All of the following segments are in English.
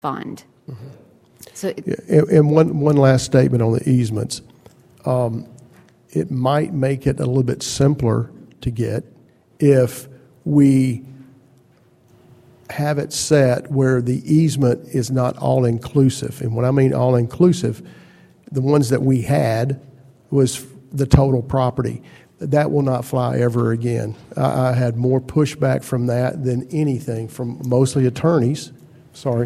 fund. Mm-hmm. So, and one last statement on the easements. It might make it a little bit simpler to get if we have it set where the easement is not all-inclusive. And when I mean all-inclusive, the ones that we had was the total property. That will not fly ever again. I had more pushback from that than anything from mostly attorneys. Sorry,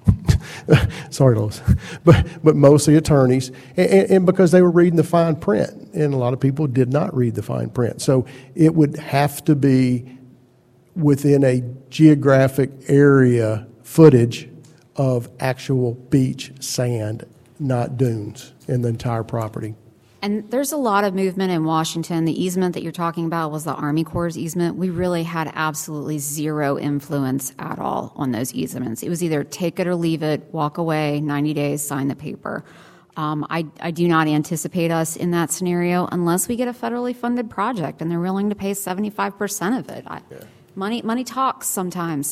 Lois, but mostly attorneys, and because they were reading the fine print, and a lot of people did not read the fine print. So it would have to be within a geographic area footage of actual beach sand, not dunes, in the entire property. and there's a lot of movement in Washington. The easement that you're talking about was the Army Corps' easement. We really had absolutely zero influence at all on those easements. It was either take it or leave it, walk away, 90 days, sign the paper. I do not anticipate us in that scenario unless we get a federally funded project and they're willing to pay 75% of it. Money talks sometimes.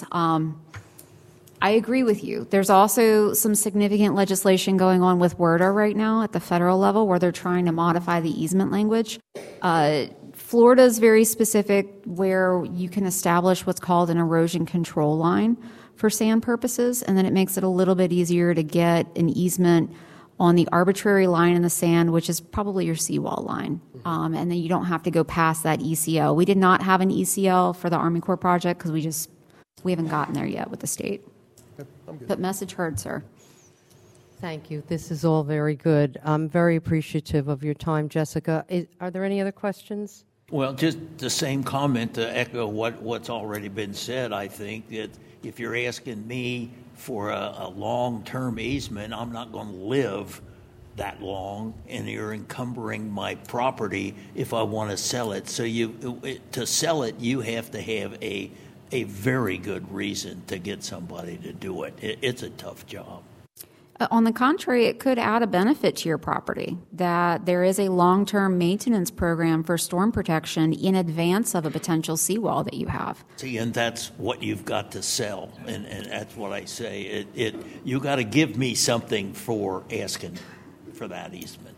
I agree with you. There's also some significant legislation going on with WRDA right now at the federal level where they're trying to modify the easement language. Florida is very specific where you can establish what's called an erosion control line for sand purposes, and then it makes it a little bit easier to get an easement on the arbitrary line in the sand, which is probably your seawall line. And then you don't have to go past that ECL. We did not have an ECL for the Army Corps project because we haven't gotten there yet with the state. But message heard, sir. Thank you. This is all very good. I'm very appreciative of your time, Jessica. Are there any other questions? Well, just the same comment to echo what's already been said. I think that if you're asking me for a long-term easement, I'm not going to live that long, and you're encumbering my property if I want to sell it. So to sell it, you have to have a very good reason to get somebody to do it. It's a tough job. On the contrary, it could add a benefit to your property, that there is a long-term maintenance program for storm protection in advance of a potential seawall that you have. See, and that's what you've got to sell, and that's what I say. You got to give me something for asking for that easement.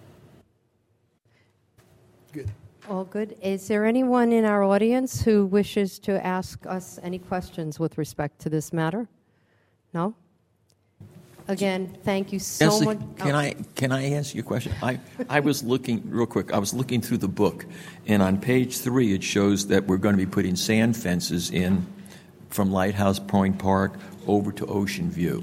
Good. All good. Is there anyone in our audience who wishes to ask us any questions with respect to this matter? No? Again, thank you so much. Can I ask you a question? I was looking real quick. I was looking through the book, and on page 3 it shows that we're going to be putting sand fences in from Lighthouse Point Park over to Ocean View.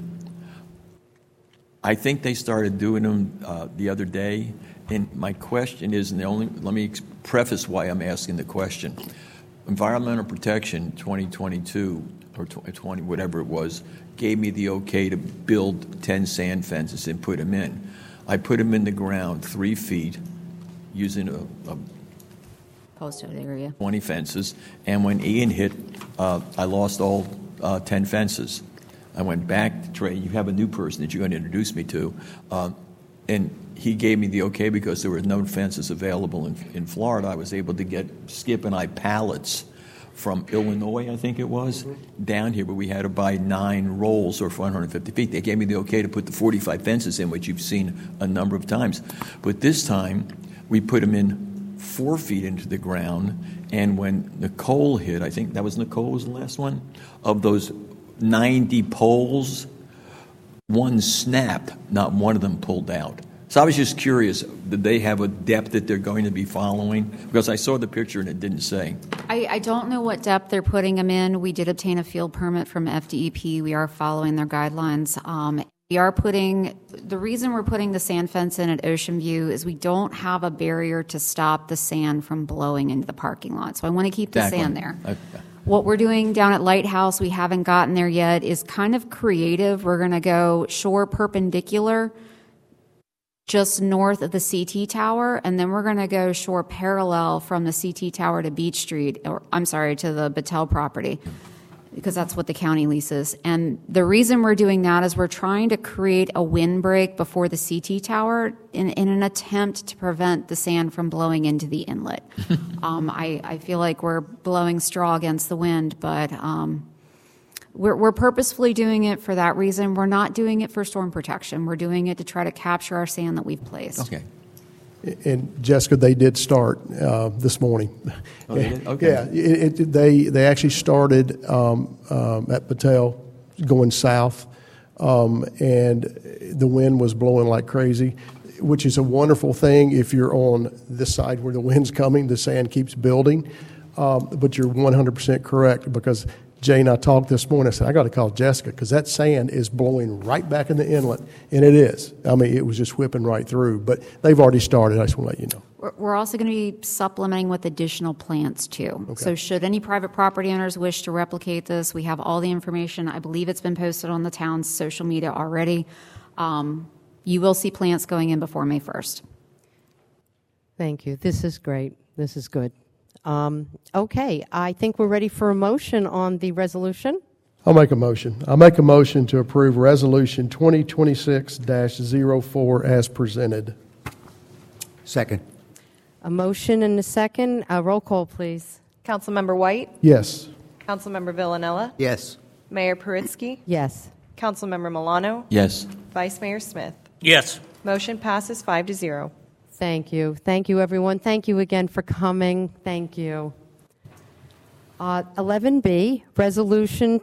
I think they started doing them the other day, and my question is, let me preface why I'm asking the question. Environmental Protection 2022 or 20, whatever it was, gave me the okay to build 10 sand fences and put them in. I put them in the ground 3 feet using a Posted area. 20 fences, and when Ian hit, I lost all 10 fences. I went back to Trey. You have a new person that you're going to introduce me to, and he gave me the okay because there were no fences available in Florida. I was able to get Skip and I pallets from Illinois, I think it was, down here, but we had to buy 9 rolls or 450 feet. They gave me the okay to put the 45 fences in, which you've seen a number of times. But this time, we put them in 4 feet into the ground, and when Nicole hit, I think that was Nicole was the last one, of those 90 poles, one snapped, not one of them pulled out. So I was just curious, did they have a depth that they're going to be following? Because I saw the picture and it didn't say. I don't know what depth they're putting them in. We did obtain a field permit from FDEP. We are following their guidelines. The reason we're putting the sand fence in at Ocean View is we don't have a barrier to stop the sand from blowing into the parking lot. So I want to keep the sand there. Okay. What we're doing down at Lighthouse, we haven't gotten there yet, is kind of creative. We're going to go shore perpendicular just north of the CT Tower, and then we're going to go shore parallel from the CT Tower to Beach Street, to the Battelle property, because that's what the county leases. And the reason we're doing that is we're trying to create a windbreak before the CT Tower in an attempt to prevent the sand from blowing into the inlet. I feel like we're blowing straw against the wind, but We're purposefully doing it for that reason. We're not doing it for storm protection. We're doing it to try to capture our sand that we've placed. Okay. And Jessica, they did start this morning. Oh, they did? Okay. Yeah, they actually started at Patel going south, and the wind was blowing like crazy, which is a wonderful thing if you're on this side where the wind's coming, the sand keeps building. But you're 100% correct, because Jay and I talked this morning. I said, I got to call Jessica because that sand is blowing right back in the inlet, and it is. I mean, it was just whipping right through. But they've already started. I just want to let you know. We're also going to be supplementing with additional plants, too. Okay. So should any private property owners wish to replicate this, we have all the information. I believe it's been posted on the town's social media already. You will see plants going in before May 1st. Thank you. This is great. This is good. Okay, I think we're ready for a motion on the resolution. I'll make a motion. I'll make a motion to approve Resolution 2026-04 as presented. Second. A motion and a second. Roll call, please. Councilmember White, Yes. Councilmember Villanella, Yes. Mayor Paritsky, Yes. Councilmember Milano, Yes. Vice Mayor Smith. Yes. Motion passes 5-0. Thank you. Thank you, everyone. Thank you again for coming. Thank you. 11B, Resolution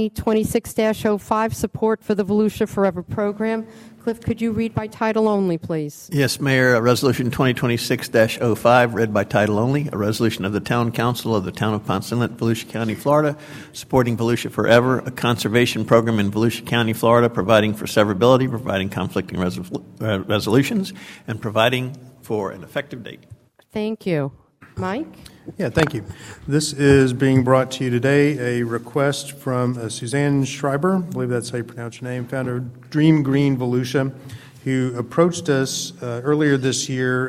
2026-05, support for the Volusia Forever program. Cliff, could you read by title only, please? Yes, Mayor. Resolution 2026-05, read by title only. A resolution of the Town Council of the Town of Ponce Inlet, Volusia County, Florida, supporting Volusia Forever, a conservation program in Volusia County, Florida, providing for severability, providing conflicting resolutions, and providing for an effective date. Thank you. Mike? Yeah, thank you. This is being brought to you today, a request from Suzanne Schreiber, I believe that's how you pronounce your name, founder of Dream Green Volusia, who approached us earlier this year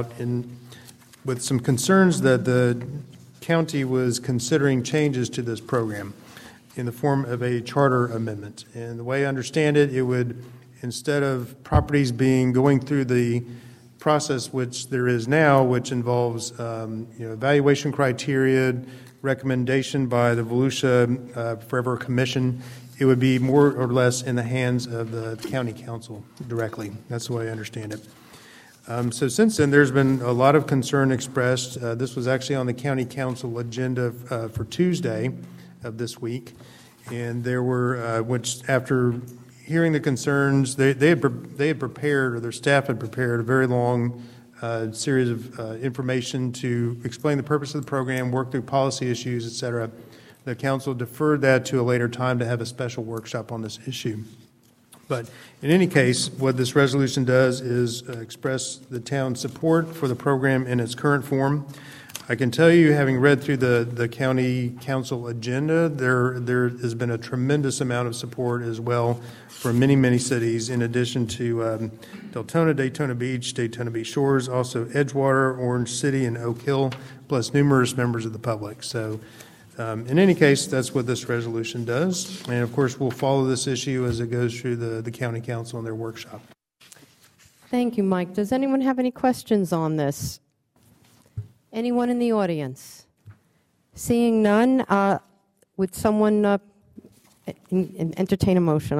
with some concerns that the county was considering changes to this program in the form of a charter amendment. And the way I understand it, it would, instead of properties going through the process which there is now, which involves evaluation criteria, recommendation by the Volusia Forever Commission, it would be more or less in the hands of the county council directly. That's the way I understand it. So since then, there's been a lot of concern expressed. This was actually on the county council agenda for Tuesday of this week, and there were, which after hearing the concerns, they had prepared, or their staff had prepared, a very long series of information to explain the purpose of the program, work through policy issues, et cetera. The council deferred that to a later time to have a special workshop on this issue. But in any case, what this resolution does is express the town's support for the program in its current form. I can tell you, having read through the county council agenda, there has been a tremendous amount of support as well for many, many cities, in addition to Deltona, Daytona Beach Shores, also Edgewater, Orange City, and Oak Hill, plus numerous members of the public. So in any case, that's what this resolution does. And of course, we'll follow this issue as it goes through the county council and their workshop. Thank you, Mike. Does anyone have any questions on this? Anyone in the audience? Seeing none, would someone entertain a motion?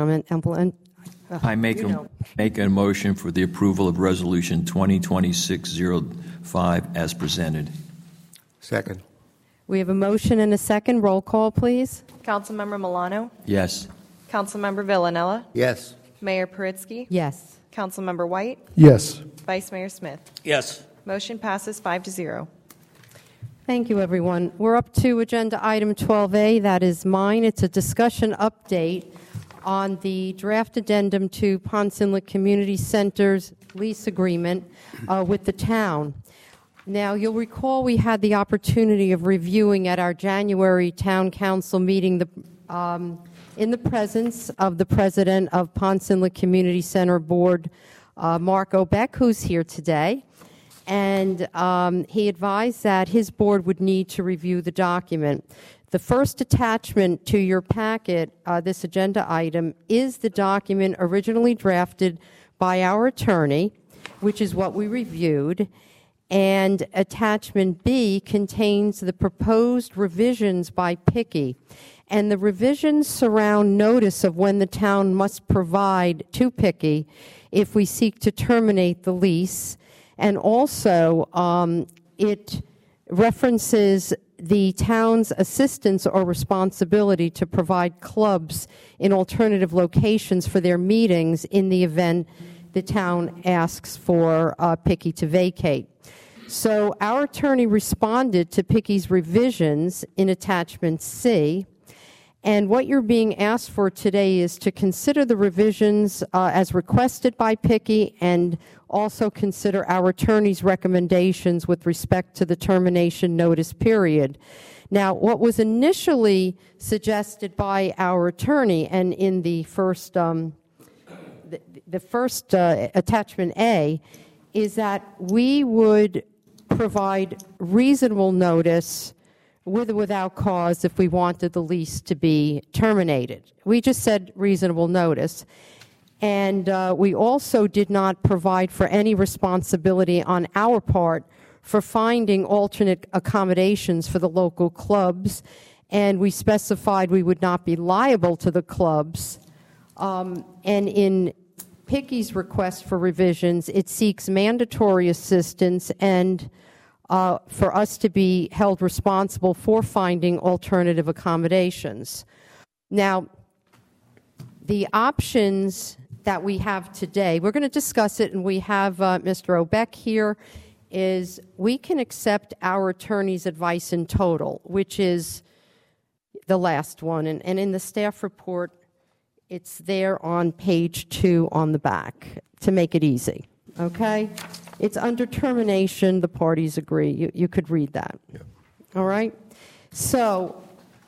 I make a motion for the approval of Resolution 2026-05 as presented. Second. We have a motion and a second. Roll call, please. Councilmember Milano, Yes. Councilmember Villanella, Yes. Mayor Paritsky, Yes. Councilmember White, Yes. Vice Mayor Smith. Yes. Motion passes 5-0. Thank you, everyone. We're up to agenda item 12A. That is mine. It's a discussion update on the draft addendum to Ponce Inlet Community Center's lease agreement with the town. Now, you'll recall we had the opportunity of reviewing at our January town council meeting in the presence of the president of Ponce Inlet Community Center Board, Mark Obeck, who's here today. And he advised that his board would need to review the document. The first attachment to your packet, this agenda item, is the document originally drafted by our attorney, which is what we reviewed. And attachment B contains the proposed revisions by Pickey. and the revisions surround notice of when the town must provide to Picky if we seek to terminate the lease. And also, it references the town's assistance or responsibility to provide clubs in alternative locations for their meetings in the event the town asks for Picky to vacate. So our attorney responded to Picky's revisions in Attachment C, and what you're being asked for today is to consider the revisions as requested by Picky and also consider our attorney's recommendations with respect to the termination notice period. Now, what was initially suggested by our attorney, and in the first Attachment A, is that we would provide reasonable notice with or without cause if we wanted the lease to be terminated. We just said reasonable notice. And we also did not provide for any responsibility on our part for finding alternate accommodations for the local clubs. And we specified we would not be liable to the clubs. And in Picky's request for revisions, it seeks mandatory assistance and for us to be held responsible for finding alternative accommodations. Now, the options that we have today, we're going to discuss it, and we have Mr. Obeck here, is we can accept our attorney's advice in total, which is the last one. And in the staff report, it's there on page 2 on the back to make it easy, okay? It's under termination. The parties agree. You could read that. Yeah. All right? So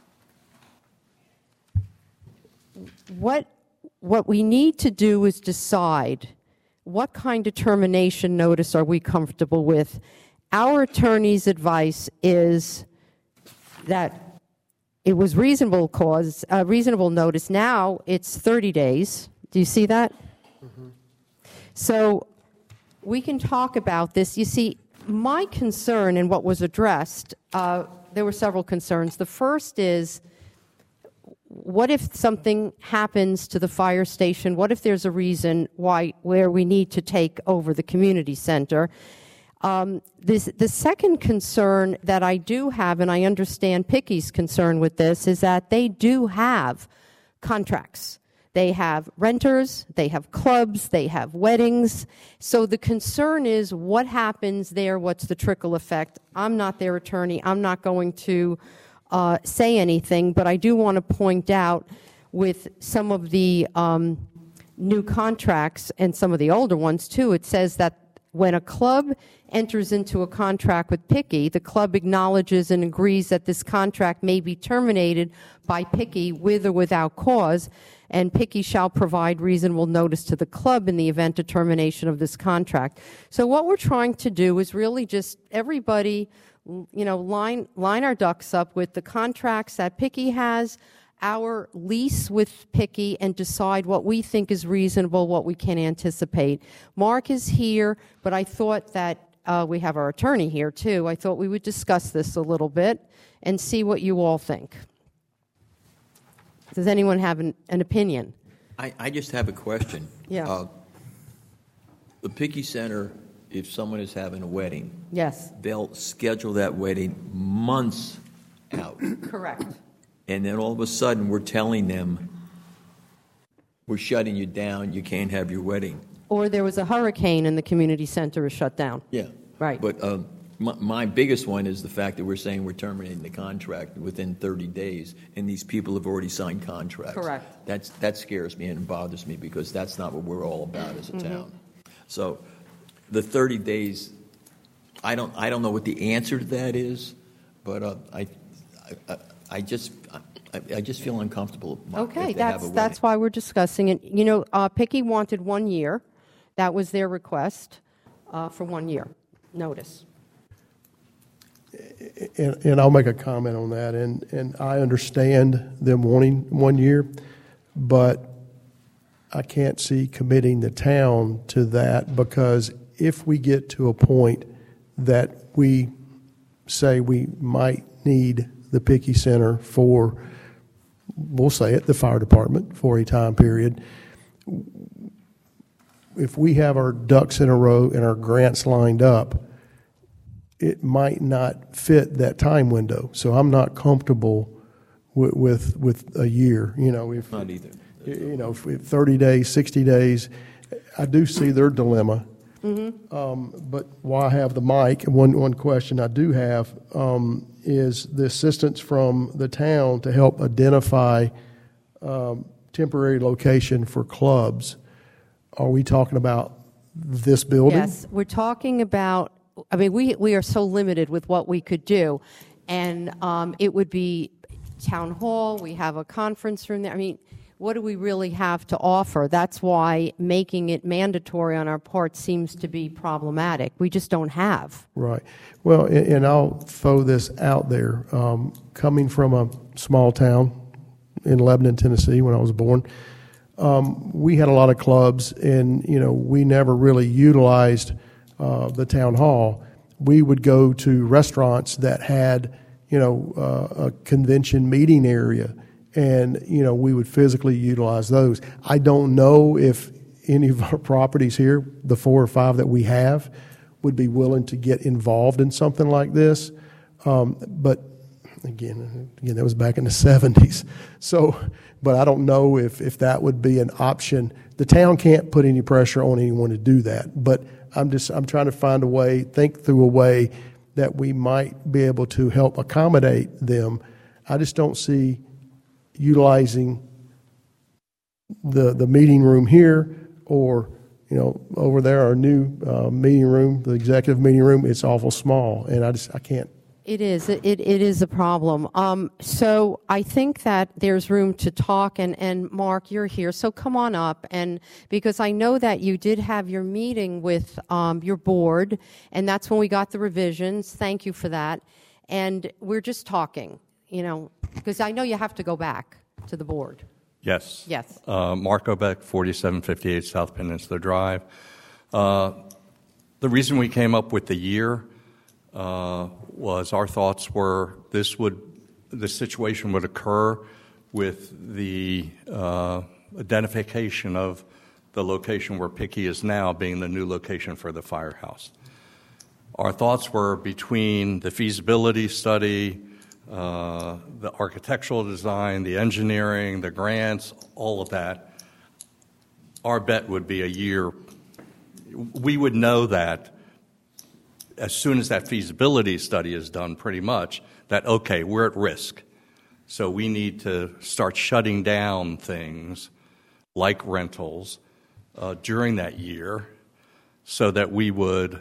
what we need to do is decide what kind of termination notice are we comfortable with. Our attorney's advice is that it was reasonable notice. Now it's 30 days. Do you see that? Mm-hmm. So we can talk about this. You see, my concern and what was addressed, there were several concerns. The first is, what if something happens to the fire station? What if there's a reason where we need to take over the community center? The second concern that I do have, and I understand Picky's concern with this, is that they do have contracts. They have renters, they have clubs, they have weddings. So the concern is what happens there, what's the trickle effect? I'm not their attorney. I'm not going to say anything, but I do want to point out with some of the new contracts and some of the older ones too, it says that when a club enters into a contract with Picky, the club acknowledges and agrees that this contract may be terminated by Picky with or without cause, and Picky shall provide reasonable notice to the club in the event of termination of this contract. So what we're trying to do is really just everybody, line our ducks up with the contracts that Picky has, our lease with Picky, and decide what we think is reasonable, what we can anticipate. Mark is here, but I thought that we have our attorney here too. I thought we would discuss this a little bit and see what you all think. Does anyone have an opinion? I just have a question. Yeah. The Picky Center, if someone is having a wedding, yes, they'll schedule that wedding months out. Correct. And then all of a sudden we're telling them, we're shutting you down, you can't have your wedding. Or there was a hurricane and the community center is shut down. Yeah. Right. But my biggest one is the fact that we're saying we're terminating the contract within 30 days, and these people have already signed contracts. Correct. That scares me and bothers me because that's not what we're all about as a town. So the 30 days, I don't know what the answer to that is, but I just feel uncomfortable. Okay, that's why we're discussing it. Picky wanted 1 year. That was their request for 1 year notice. And I'll make a comment on that. And I understand them wanting 1 year, but I can't see committing the town to that, because if we get to a point that we say we might need the Picky Center for we'll say it, the fire department for a time period. If we have our ducks in a row and our grants lined up, it might not fit that time window. So I'm not comfortable with a year. If Not either. if 30 days, 60 days, I do see their dilemma. But while I have the mic, one question I do have is the assistance from the town to help identify temporary location for clubs. Are we talking about this building? Yes, we're talking about, we are so limited with what we could do. And it would be town hall, we have a conference room there. What do we really have to offer? That's why making it mandatory on our part seems to be problematic. We just don't have. Right. Well, and I'll throw this out there. Coming from a small town in Lebanon, Tennessee, when I was born, we had a lot of clubs, and we never really utilized the town hall. We would go to restaurants that had a convention meeting area, and we would physically utilize those. I don't know if any of our properties here, the 4 or 5 that we have, would be willing to get involved in something like this. But again, that was back in the 70s. So, but I don't know if that would be an option. The town can't put any pressure on anyone to do that. But I'm trying to find a way, think through a way that we might be able to help accommodate them. I just don't see utilizing the meeting room here, or over there, our new meeting room, the executive meeting room. It's awful small, and I can't. It is. It is a problem. So I think that there's room to talk, and Mark, you're here, so come on up, and because I know that you did have your meeting with your board, and that's when we got the revisions. Thank you for that. And we're just talking, because I know you have to go back to the board. Yes. Yes. Mark Obeck, 4758 South Peninsula Drive. The reason we came up with the year was our thoughts were this situation would occur with the identification of the location where Picky is now being the new location for the firehouse. Our thoughts were between the feasibility study, the architectural design, the engineering, the grants, all of that. Our bet would be a year. We would know that as soon as that feasibility study is done, pretty much, that, okay, we're at risk. So we need to start shutting down things like rentals during that year so that we would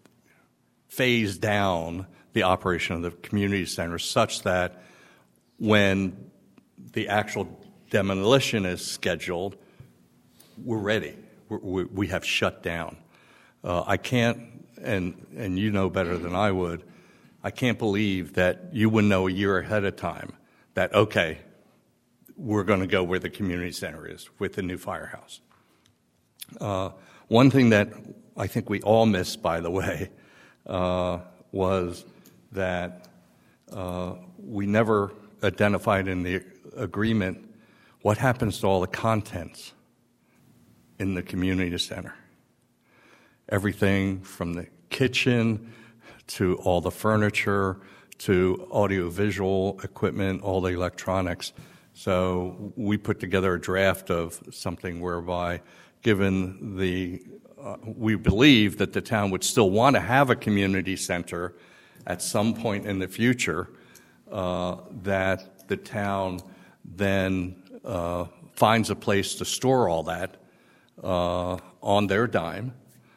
phase down the operation of the community center such that when the actual demolition is scheduled, we're ready. We have shut down. I can't, and you know better than I would, I can't believe that you would know a year ahead of time that, okay, we're going to go where the community center is with the new firehouse. One thing that I think we all missed, by the way, was that we never identified in the agreement what happens to all the contents in the community center. Everything from the kitchen to all the furniture to audiovisual equipment, all the electronics. So we put together a draft of something whereby, given we believe that the town would still want to have a community center at some point in the future, that the town then finds a place to store all that on their dime,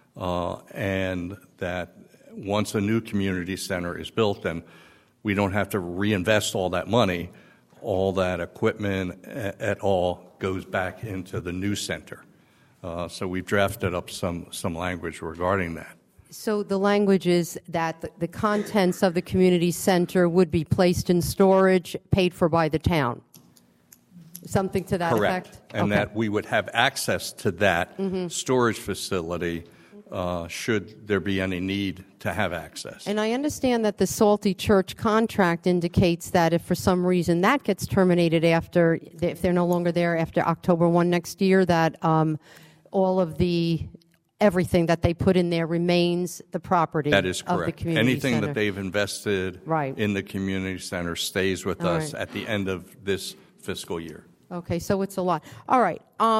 and that once a new community center is built, then we don't have to reinvest all that money. All that equipment at all goes back into the new center. So we've drafted up some language regarding that. So the language is that the contents of the community center would be placed in storage, paid for by the town. Something to that Correct. effect? And okay. that we would have access to that storage facility should there be any need to have access. And I understand that the Salty Church contract indicates that if for some reason that gets terminated after, if they're no longer there after October 1 next year, that all of everything that they put in there remains the property That is of the correct. community Anything center. that they've invested Right. in the community center stays with All us right. at the end of this fiscal year. Okay, so it's a lot. All right.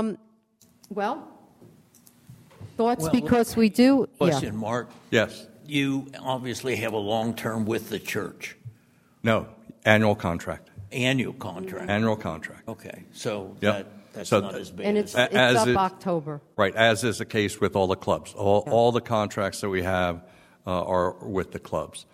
Well, thoughts, Well, because we do. Question, Mark. Yes. You obviously have a long-term with the church, No. Annual contract. annual contract. Annual contract. Okay, so Yep. that's So- not as bad And as... it's As up it- October. Right, as is the case with all the clubs. All the contracts that we have are with the clubs.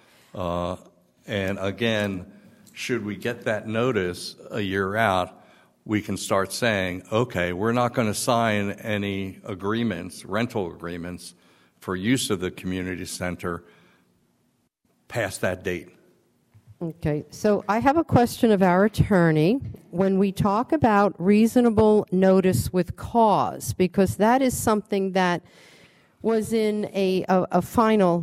And again, should we get that notice a year out, we can start saying, okay, we're not going to sign any agreements, rental agreements, for use of the community center past that date. Okay, so I have a question of our attorney. When we talk about reasonable notice with cause, because that is something that was in a final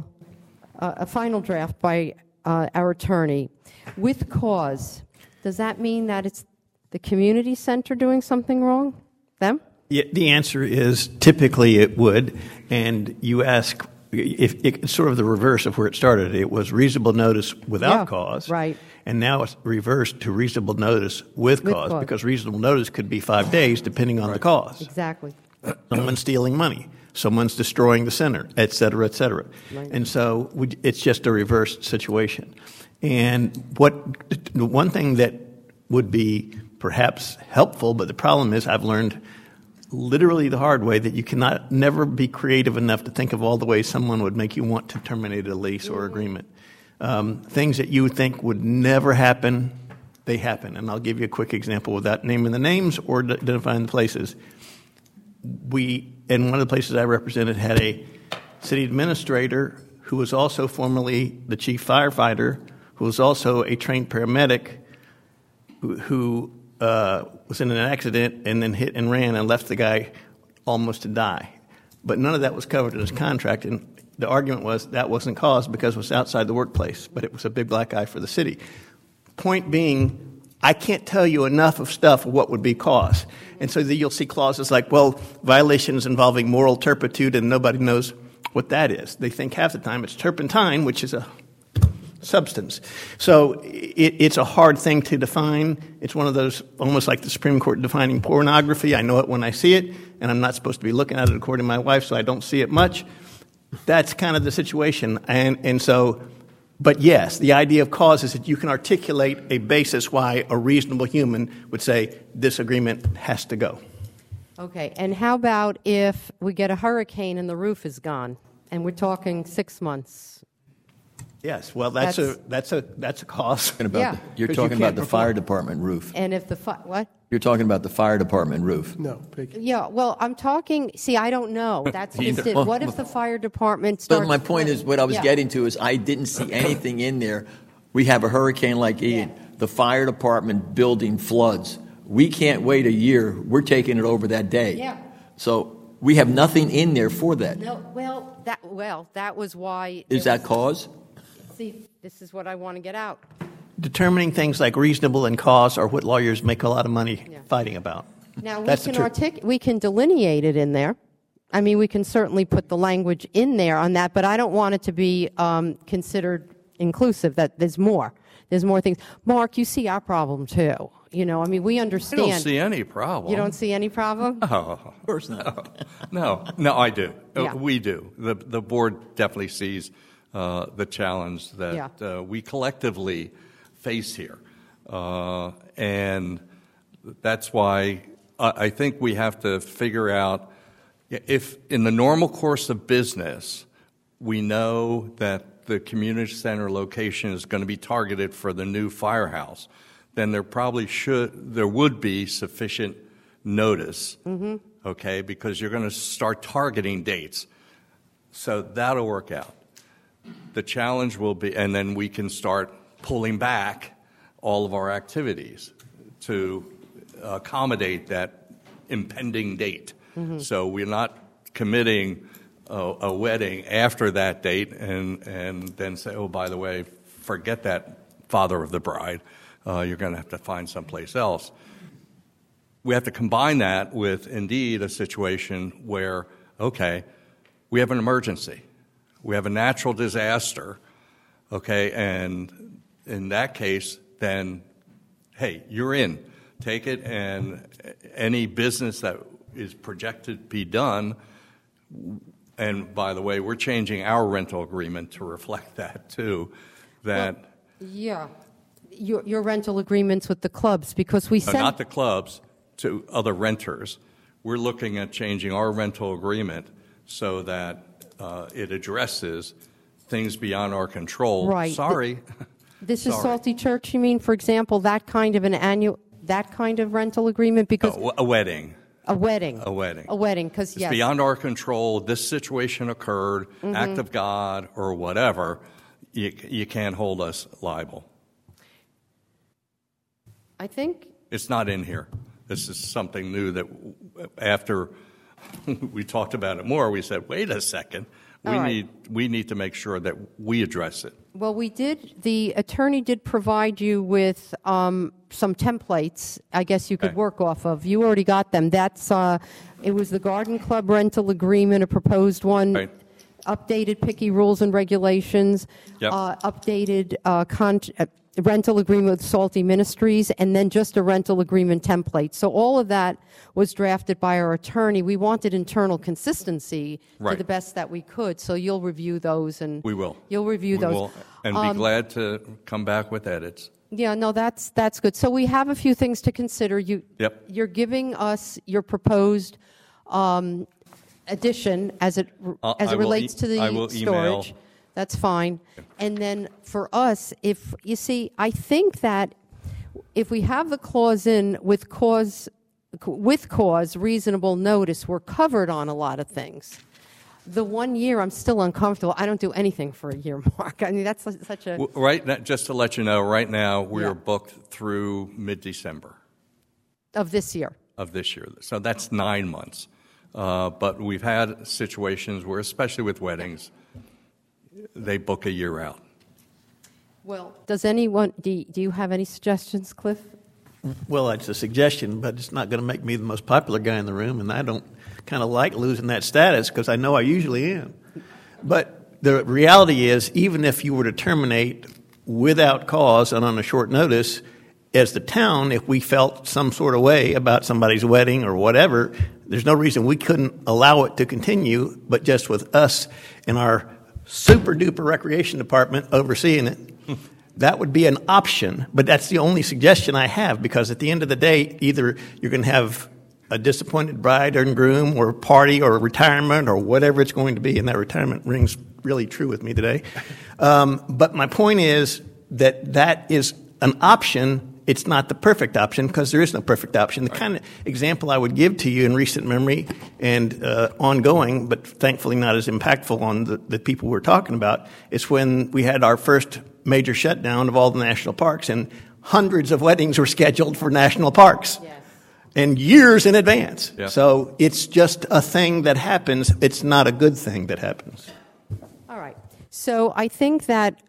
draft by our attorney. With cause, does that mean that it's the community center doing something wrong? Them? Yeah, the answer is typically it would, and you ask if it's sort of the reverse of where it started. It was reasonable notice without Yeah, cause, right. And now it's reversed to reasonable notice with cause, cause. because reasonable notice could be 5 days depending on the cause. Exactly. Someone's stealing money, someone's destroying the center, et cetera, et cetera. Right. And so it's just a reversed situation. And the one thing that would be perhaps helpful, but the problem is I've learned literally the hard way that you cannot never be creative enough to think of all the ways someone would make you want to terminate a lease or agreement. Things that you would think would never happen, they happen. And I'll give you a quick example without naming the names or identifying the places. We, in one of the places I represented, had a city administrator who was also formerly the chief firefighter, who was also a trained paramedic, who was in an accident and then hit and ran and left the guy almost to die. But none of that was covered in his contract, and the argument was that wasn't caused because it was outside the workplace, but it was a big black eye for the city. Point being, I can't tell you enough of stuff of what would be cause. And so you'll see clauses like, well, violations involving moral turpitude, and nobody knows what that is. They think half the time it's turpentine, which is a substance. So it's a hard thing to define. It's one of those, almost like the Supreme Court defining pornography. I know it when I see it, and I'm not supposed to be looking at it according to my wife, so I don't see it much. That's kind of the situation. And so, but yes, the idea of cause is that you can articulate a basis why a reasonable human would say this agreement has to go. Okay, and how about if we get a hurricane and the roof is gone, and we're talking 6 months? Yes, well, that's a cause. Yeah. You're 'Cause talking you about can't the perform. fire department roof. And if what? You're talking about the fire department roof. No, Peggy. Yeah, well, I'm talking, see, I don't know. That's just it. What if the fire department starts... But my point is, what I was Yeah. getting to is I didn't see anything in there. We have a hurricane like Ian. Yeah. The fire department building floods. We can't wait a year. We're taking it over that day. Yeah. So we have nothing in there for that. No, that was why... Is that cause? See, this is what I want to get out. Determining things like reasonable and cause are what lawyers make a lot of money fighting about. Now, That's the we can delineate it in there. I mean, we can certainly put the language in there on that, but I don't want it to be considered inclusive, that there's more. There's more things. Mark, you see our problem, too. You know, I mean, we I understand. don't see any problem. You don't see any problem? Oh, Of course not. no, I do. Yeah. We do. The board definitely sees the challenge that we collectively face here. And that's why I think we have to figure out if in the normal course of business, we know that the community center location is going to be targeted for the new firehouse, then there would be sufficient notice, okay, because you're going to start targeting dates. So that'll work out. The challenge will be, and then we can start pulling back all of our activities to accommodate that impending date. So we're not committing a wedding after that date and then say, oh, by the way, forget that father of the bride. You're going to have to find someplace else. We have to combine that with, indeed, a situation where, okay, we have an emergency. We have a natural disaster, okay, and in that case, then, hey, you're in. Take it, and any business that is projected to be done, and by the way, we're changing our rental agreement to reflect that too, that... Well, yeah, your rental agreements with the clubs, because we No, sent... not the clubs, to other renters. We're looking at changing our rental agreement so that it addresses things beyond our control. Right. Sorry. This is Sorry. Salty Church, you mean, for example, that kind of rental agreement? Because No, a wedding. a wedding. A wedding. A wedding, because It's yes. beyond our control. This situation occurred, act of God or whatever. You can't hold us liable. I think... It's not in here. This is something new that after we talked about it more, we said, wait a second. We need to make sure that we address it. Well, the attorney did provide you with some templates, I guess you could Okay. work off of. You already got them. That's, it was the Garden Club rental agreement, a proposed one, Right. updated Picky rules and regulations, Yep. updated rental agreement with Salty Ministries, and then just a rental agreement template. So all of that was drafted by our attorney. We wanted internal consistency to Right. the best that we could, so you'll review those. And We will. You'll review We those. will, and be glad to come back with edits. Yeah, no, that's good. So we have a few things to consider. Yep. You're giving us your proposed addition as it I will relates to the I will email. storage. That's fine. And then for us, if you see, I think that if we have the clause in with cause, reasonable notice, we're covered on a lot of things. The 1 year, I'm still uncomfortable. I don't do anything for a year, Mark. I mean, that's such a... Right now, just to let you know, right now we Yeah. are booked through mid-December Of this year. of this year. So that's 9 months. But we've had situations where, especially with weddings, they book a year out. Well, does anyone, do you have any suggestions, Cliff? Well, it's a suggestion, but it's not going to make me the most popular guy in the room, and I don't kind of like losing that status because I know I usually am. But the reality is, even if you were to terminate without cause and on a short notice, as the town, if we felt some sort of way about somebody's wedding or whatever, there's no reason we couldn't allow it to continue, but just with us in our super-duper recreation department overseeing it. That would be an option, but that's the only suggestion I have, because at the end of the day, either you're going to have a disappointed bride and groom or party or retirement or whatever it's going to be, and that retirement rings really true with me today. But my point is that is an option. It's not the perfect option, because there is no perfect option. The kind of example I would give to you in recent memory and ongoing, but thankfully not as impactful on the people we're talking about, is when we had our first major shutdown of all the national parks, and hundreds of weddings were scheduled for national parks. Yes. And years in advance. Yeah. So it's just a thing that happens. It's not a good thing that happens. All right. So I think that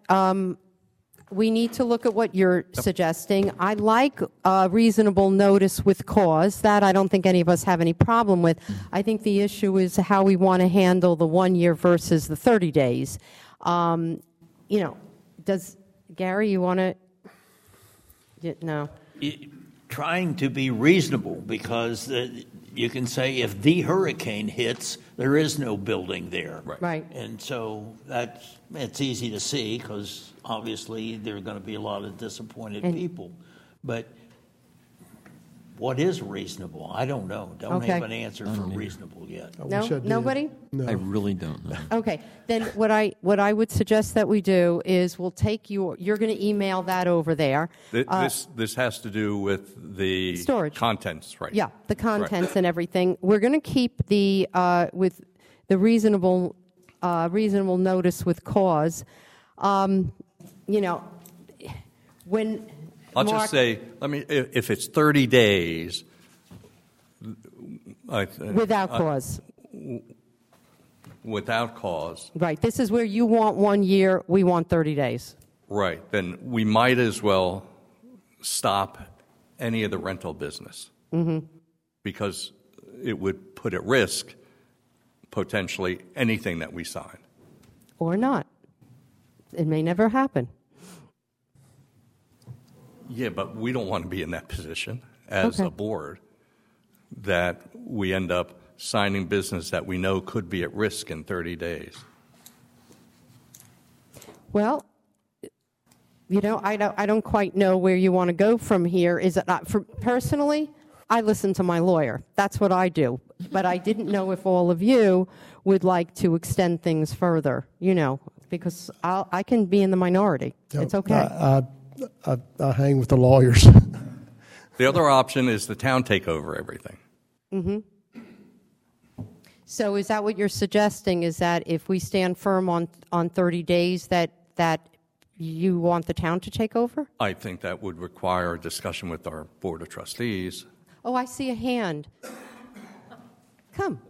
we need to look at what you're suggesting. I like reasonable notice with cause. That I don't think any of us have any problem with. I think the issue is how we want to handle the 1 year versus the 30 days. Does Gary, you want to? No. Trying to be reasonable, because you can say if the hurricane hits, there is no building there. Right. And so it's easy to see, because obviously there are going to be a lot of disappointed people. But what is reasonable? I don't know. Don't Okay. have an answer for reasonable yet. I No? wish I did. Nobody? No. I really don't know. Okay, then what I would suggest that we do is we'll take you're going to email that over there. This has to do with the Storage. contents, right? Yeah, the contents and everything. We're going to keep the with the reasonable notice with cause. When I'll Mark, just say, if it's 30 days. without cause. without cause, Right. This is where you want 1 year, we want 30 days. right, then we might as well stop any of the rental business. Because it would put at risk potentially anything that we sign. Or not. It may never happen. Yeah, but we don't want to be in that position as Okay. a board, that we end up signing business that we know could be at risk in 30 days. Well, I don't quite know where you want to go from here. Is it not, personally, I listen to my lawyer. That's what I do. But I didn't know if all of you would like to extend things further, because I can be in the minority. It's okay. I hang with the lawyers. The other option is the town take over everything. So is that what you're suggesting, is that if we stand firm on 30 days, that you want the town to take over? I think that would require a discussion with our Board of Trustees. Oh, I see a hand. Come.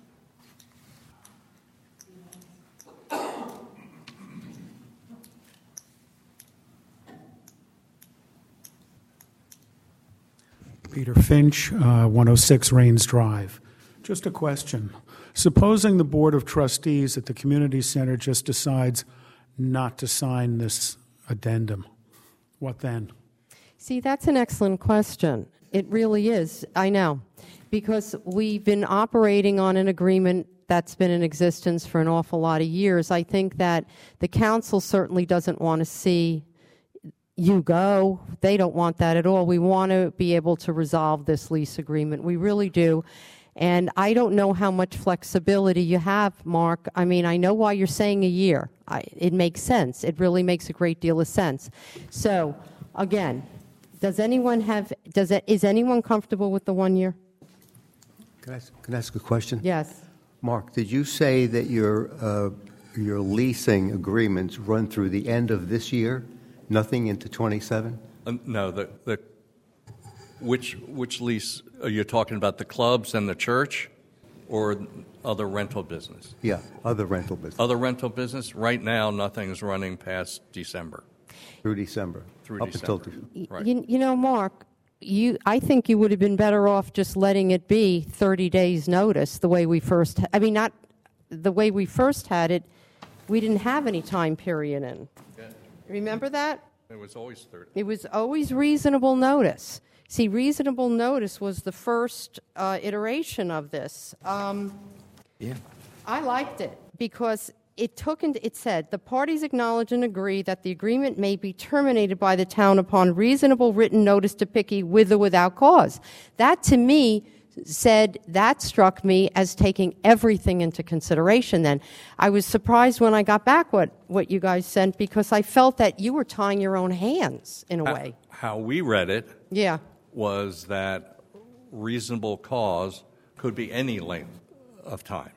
Peter Finch, 106 Rains Drive. Just a question. Supposing the Board of Trustees at the Community Center just decides not to sign this addendum, what then? See, that's an excellent question. It really is. I know. Because we've been operating on an agreement that's been in existence for an awful lot of years. I think that the council certainly doesn't want to see you go. They don't want that at all. We want to be able to resolve this lease agreement. We really do. And I don't know how much flexibility you have, Mark. I mean, I know why you're saying a year. It makes sense. It really makes a great deal of sense. So, again, is anyone comfortable with the 1 year? Can I ask a question? Yes. Mark, did you say that your leasing agreements run through the end of this year, nothing into 27? No, which lease, are you talking about the clubs and the church or other rental business? Yeah, other rental business. Other rental business, right now, nothing's running past December. Through December. Through December. Right. Mark, I think you would have been better off just letting it be 30 days notice the way we first, not the way we first had it. We didn't have any time period in. Yeah. Remember that? It was always 30. It was always reasonable notice. See, reasonable notice was the first iteration of this. Yeah. I liked it because it said, the parties acknowledge and agree that the agreement may be terminated by the town upon reasonable written notice to Picky with or without cause. That, to me, struck me as taking everything into consideration then. I was surprised when I got back what you guys sent, because I felt that you were tying your own hands in a way. How we read it Yeah. was that reasonable cause could be any length of time.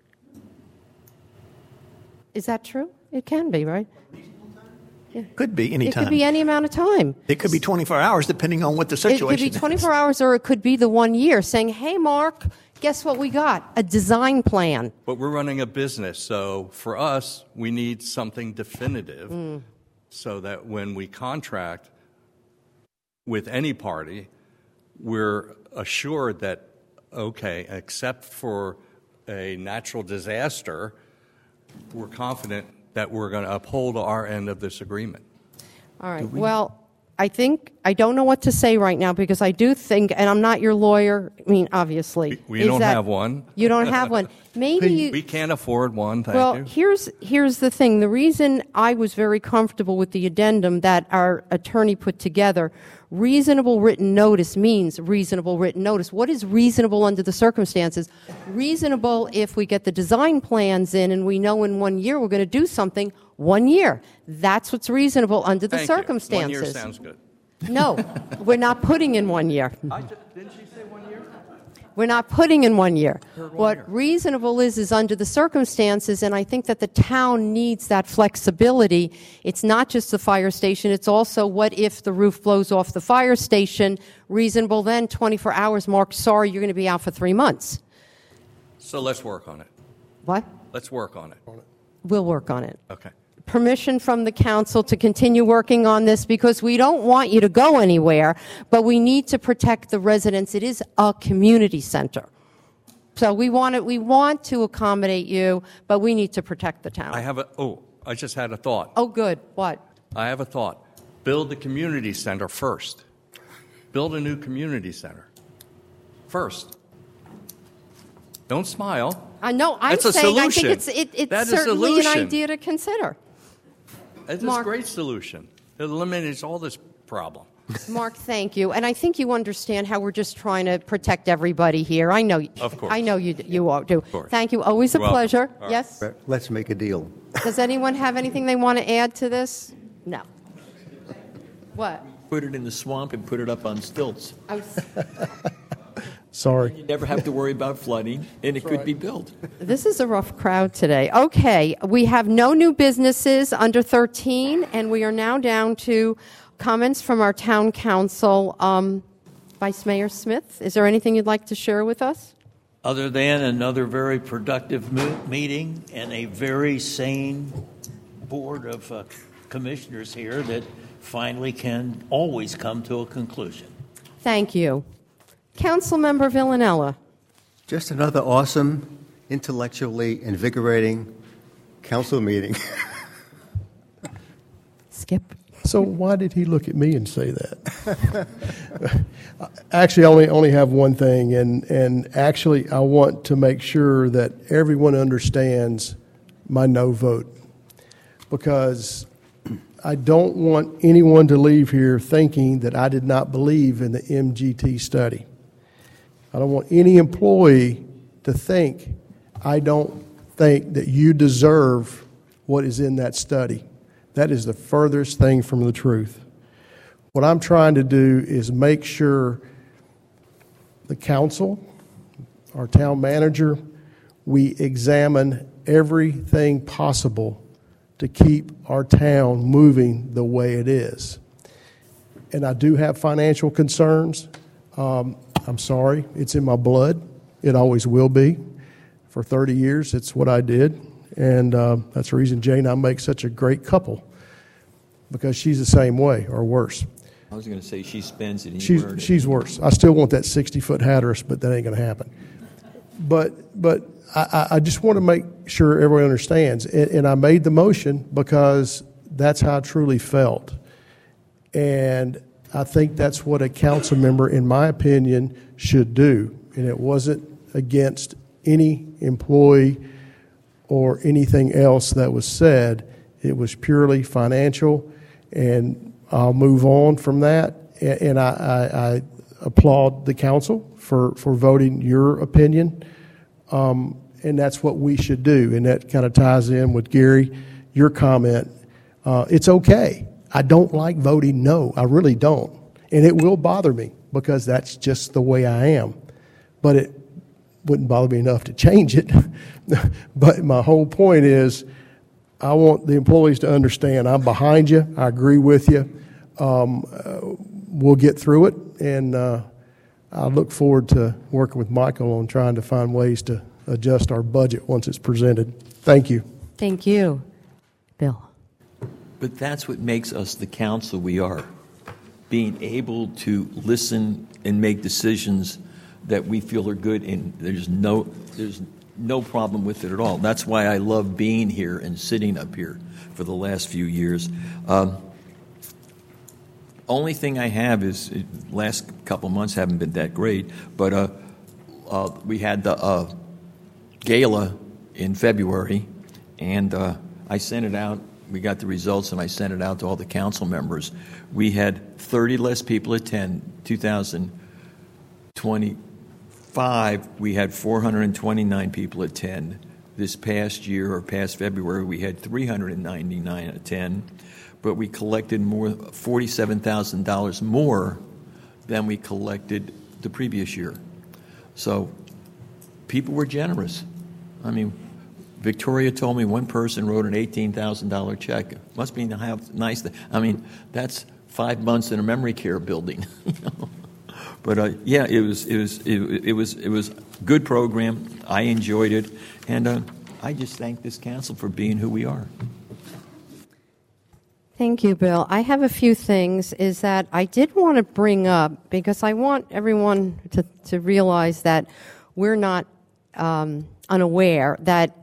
Is that true? It can be, right? Could be any It time. could be any amount of time. It could be 24 hours, depending on what the situation It could be 24 hours, or it could be the 1 year, saying, hey, Mark, guess what we got? A design plan. But we're running a business, so for us, we need something definitive so that when we contract with any party, we're assured that, okay, except for a natural disaster, we're confident that we're going to uphold our end of this agreement. All right. Well, I don't know what to say right now, because I do think, and I'm not your lawyer, obviously. We don't have one. You don't have one. Maybe We can't afford one, thank you. Well, here's the thing. The reason I was very comfortable with the addendum that our attorney put together, reasonable written notice means reasonable written notice. What is reasonable under the circumstances? Reasonable if we get the design plans in and we know in 1 year we're going to do something. 1 year. That's what's reasonable under the Thank you. circumstances. 1 year sounds good. No, we're not putting in 1 year. Didn't she say 1 year? We're not putting in 1 year. What reasonable is under the circumstances, and I think that the town needs that flexibility. It's not just the fire station, it's also what if the roof blows off the fire station. Reasonable then, 24 hours, Mark, sorry, you're going to be out for 3 months. So let's work on it. What? Let's work on it. We'll work on it. Okay. Permission from the council to continue working on this because we don't want you to go anywhere, but we need to protect the residents. It is a community center. So we want to accommodate you, but we need to protect the town. I just had a thought. Oh, good. What? I have a thought. Build the community center first. Build a new community center first. Don't smile. I know. I'm That's a saying solution. I think it's That is certainly an solution. idea to consider. It's a great solution. It eliminates all this problem. Mark, thank you. And I think you understand how we're just trying to protect everybody here. I know. Of course. I know you all do. Of course. Thank you. Always a You're welcome. pleasure. All right. Yes? Let's make a deal. Does anyone have anything they want to add to this? No. What? Put it in the swamp and put it up on stilts. Sorry. You never have to worry about flooding, and it could be built. This is a rough crowd today. Okay, we have no new businesses under 13, and we are now down to comments from our town council. Vice Mayor Smith, is there anything you'd like to share with us? Other than another very productive meeting and a very sane board of commissioners here that finally can always come to a conclusion. Thank you. Councilmember Villanella. Just another awesome, intellectually invigorating council meeting. Skip. So why did he look at me and say that? Actually, I only have one thing, and actually I want to make sure that everyone understands my no vote, because I don't want anyone to leave here thinking that I did not believe in the MGT study. I don't want any employee to think I don't think that you deserve what is in that study. That is the furthest thing from the truth. What I'm trying to do is make sure the council, our town manager, we examine everything possible to keep our town moving the way it is. And I do have financial concerns. I'm sorry, it's in my blood. It always will be. For 30 years, it's what I did. And that's the reason Jane and I make such a great couple, because she's the same way or worse. I was going to say she spends it. She's worse. I still want that 60-foot Hatteras, but that ain't going to happen. But I just want to make sure everyone understands. And I made the motion because that's how I truly felt. And I think that's what a council member, in my opinion, should do. And it wasn't against any employee or anything else that was said. It was purely financial, and I'll move on from that. And I applaud the council for voting your opinion, and that's what we should do. And that kind of ties in with Gary, your comment. It's okay. I don't like voting no. I really don't. And it will bother me because that's just the way I am. But it wouldn't bother me enough to change it. But my whole point is I want the employees to understand I'm behind you. I agree with you. We'll get through it. And I look forward to working with Michael on trying to find ways to adjust our budget once it's presented. Thank you. Thank you. Bill. But that's what makes us the council we are, being able to listen and make decisions that we feel are good, and there's no problem with it at all. That's why I love being here and sitting up here for the last few years. Only thing I have is last couple months haven't been that great, but we had the gala in February, and I sent it out. We got the results, and I sent it out to all the council members. We had 30 less people attend. 2025, we had 429 people attend. This past year, or past February, we had 399 attend, but we collected $47,000 more than we collected the previous year. So people were generous. I mean, Victoria told me one person wrote an $18,000 check. Must be nice. I mean, that's 5 months in a memory care building. But it was a good program. I enjoyed it, and I just thank this council for being who we are. Thank you, Bill. I have a few things is that I did want to bring up, because I want everyone to realize that we're not unaware that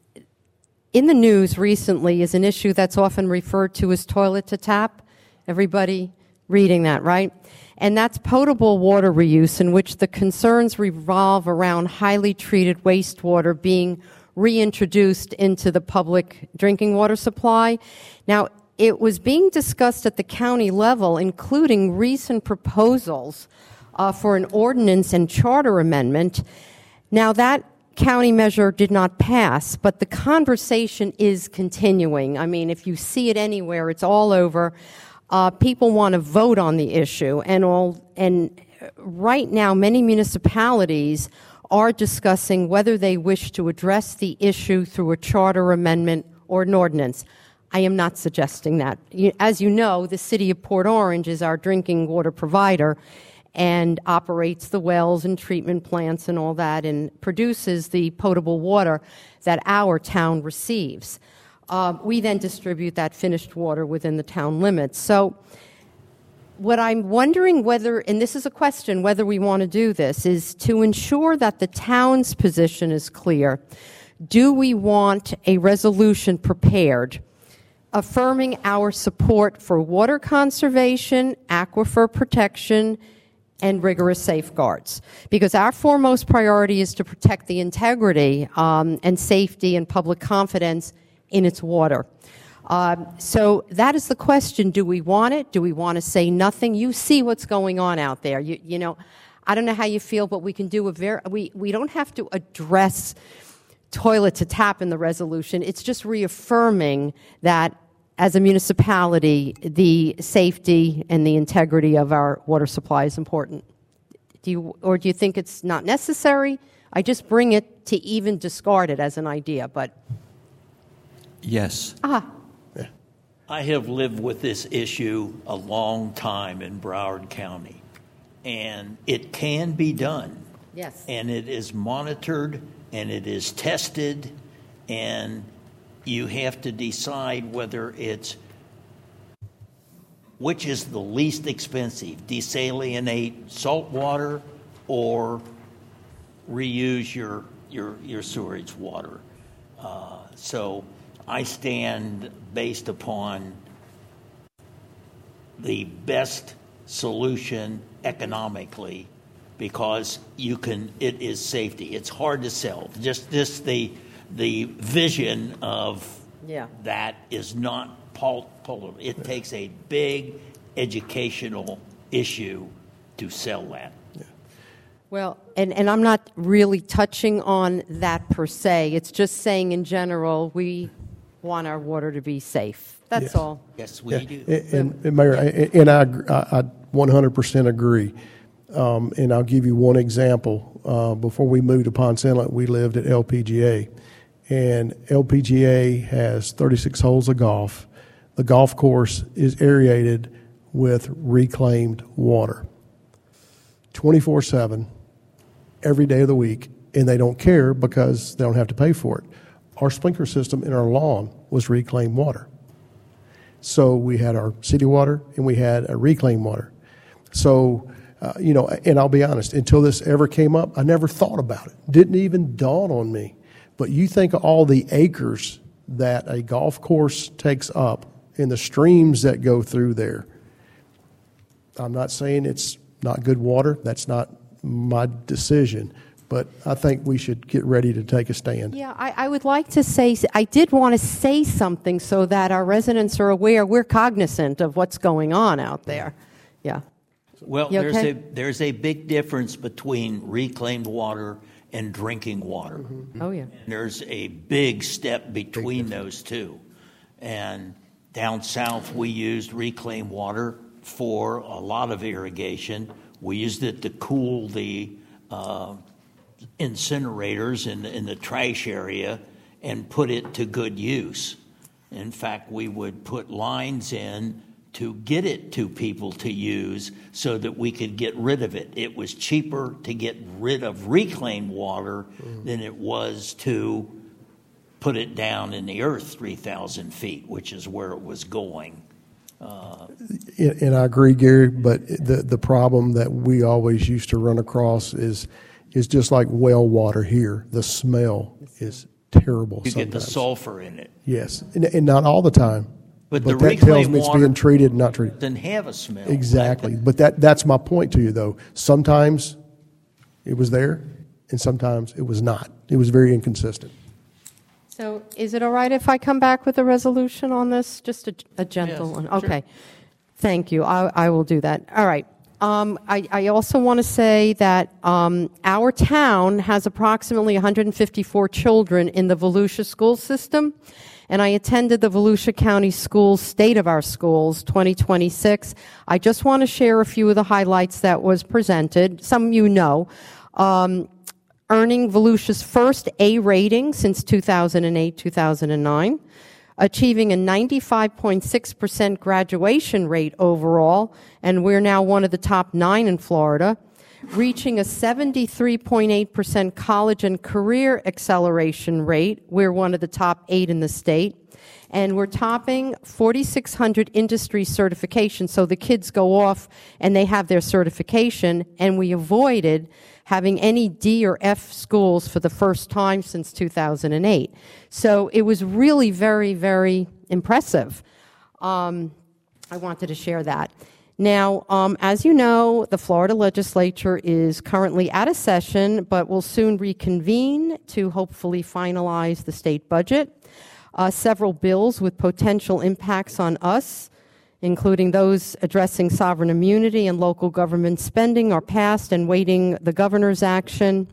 in the news recently is an issue that's often referred to as toilet to tap. Everybody reading that, right? And that's potable water reuse, in which the concerns revolve around highly treated wastewater being reintroduced into the public drinking water supply. Now, it was being discussed at the county level, including recent proposals for an ordinance and charter amendment. Now, that county measure did not pass, but the conversation is continuing. I mean, if you see it anywhere, it's all over. People want to vote on the issue, and right now, many municipalities are discussing whether they wish to address the issue through a charter amendment or an ordinance. I am not suggesting that. As you know, the city of Port Orange is our drinking water provider and operates the wells and treatment plants and all that and produces the potable water that our town receives. We then distribute that finished water within the town limits. So what I'm wondering whether, and this is a question, whether we want to do this, is to ensure that the town's position is clear. Do we want a resolution prepared affirming our support for water conservation, aquifer protection, and rigorous safeguards? Because our foremost priority is to protect the integrity and safety and public confidence in its water. So that is the question. Do we want it? Do we want to say nothing? You see what's going on out there. You know, I don't know how you feel, but we can do we don't have to address toilet to tap in the resolution. It's just reaffirming that as a municipality, the safety and the integrity of our water supply is important. Do you think it's not necessary? I just bring it to even discard it as an idea, but... Yes. I have lived with this issue a long time in Broward County, and it can be done. Yes. And it is monitored, and it is tested, and you have to decide whether it's which is the least expensive, desalinate salt water or reuse your sewerage water. So I stand based upon the best solution economically, because it is safety. It's hard to sell. Just the vision of that is not polar. It takes a big educational issue to sell that. Well, and I'm not really touching on that per se. It's just saying in general, we want our water to be safe. That's all. Yes, we do. And Mayor, and I 100% agree. And I'll give you one example. Before we moved to Ponce Inlet, we lived at LPGA. And LPGA has 36 holes of golf. The golf course is aerated with reclaimed water 24/7, every day of the week, and they don't care because they don't have to pay for it. Our sprinkler system in our lawn was reclaimed water. So we had our city water and we had a reclaimed water. So, and I'll be honest, until this ever came up, I never thought about it. Didn't even dawn on me. But you think of all the acres that a golf course takes up and the streams that go through there. I'm not saying it's not good water. That's not my decision. But I think we should get ready to take a stand. Yeah, I would like to say, I did want to say something so that our residents are aware, we're cognizant of what's going on out there. Yeah. Well, okay? there's a big difference between reclaimed water and drinking water. Mm-hmm. Oh, yeah. And there's a big step between those two. And down south, we used reclaimed water for a lot of irrigation. We used it to cool the incinerators in the trash area and put it to good use. In fact, we would put lines in to get it to people to use so that we could get rid of it. It was cheaper to get rid of reclaimed water than it was to put it down in the earth 3,000 feet, which is where it was going. And I agree, Gary, but the problem that we always used to run across is just like well water here. The smell is terrible. You sometimes. get the sulfur in it. Yes, and not all the time. But the that tells reclaimed me it's water being treated, not treated. doesn't have a smell. Exactly. But that's my point to you, though. Sometimes it was there, and sometimes it was not. It was very inconsistent. So is it all right if I come back with a resolution on this? Just a gentle Yes, one? sure. Okay. Thank you. I will do that. All right. I also want to say that our town has approximately 154 children in the Volusia school system, and I attended the Volusia County Schools State of Our Schools 2026. I just want to share a few of the highlights that was presented. Some you know. Earning Volusia's first A rating since 2008-2009, achieving a 95.6% graduation rate overall, and we're now one of the top 9 in Florida, reaching a 73.8% college and career acceleration rate. We're one of the top 8 in the state. And we're topping 4,600 industry certifications. So the kids go off and they have their certification, and we avoided having any D or F schools for the first time since 2008. So it was really very, very impressive. I wanted to share that. Now, as you know, the Florida legislature is currently out of session, but will soon reconvene to hopefully finalize the state budget. Several bills with potential impacts on us, including those addressing sovereign immunity and local government spending, are passed and waiting the governor's action.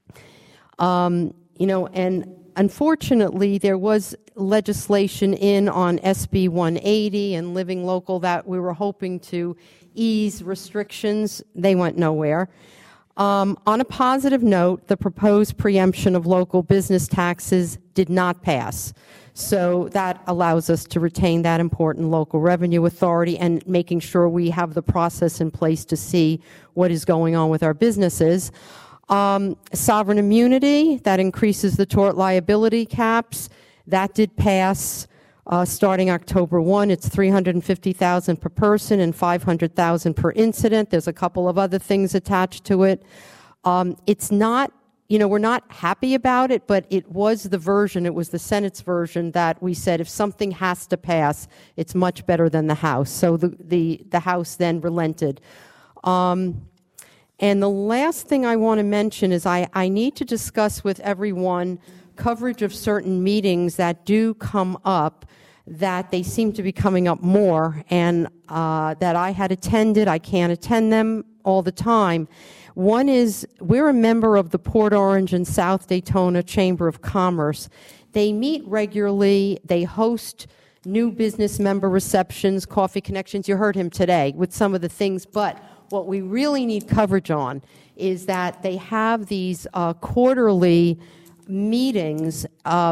And unfortunately, there was legislation on SB 180 and Living Local that we were hoping to ease restrictions. They went nowhere. On a positive note, the proposed preemption of local business taxes did not pass. So that allows us to retain that important local revenue authority and making sure we have the process in place to see what is going on with our businesses. Sovereign immunity, that increases the tort liability caps. That did pass starting October 1. It's $350,000 per person and $500,000 per incident. There's a couple of other things attached to it. It's not, we're not happy about it, but it was the Senate's version that we said if something has to pass, it's much better than the House. So the House then relented. And the last thing I want to mention is I need to discuss with everyone coverage of certain meetings that do come up, that they seem to be coming up more, and that I had attended. I can't attend them all the time. One is, we're a member of the Port Orange and South Daytona Chamber of Commerce. They meet regularly. They host new business member receptions, coffee connections. You heard him today with some of the things, but what we really need coverage on is that they have these quarterly meetings.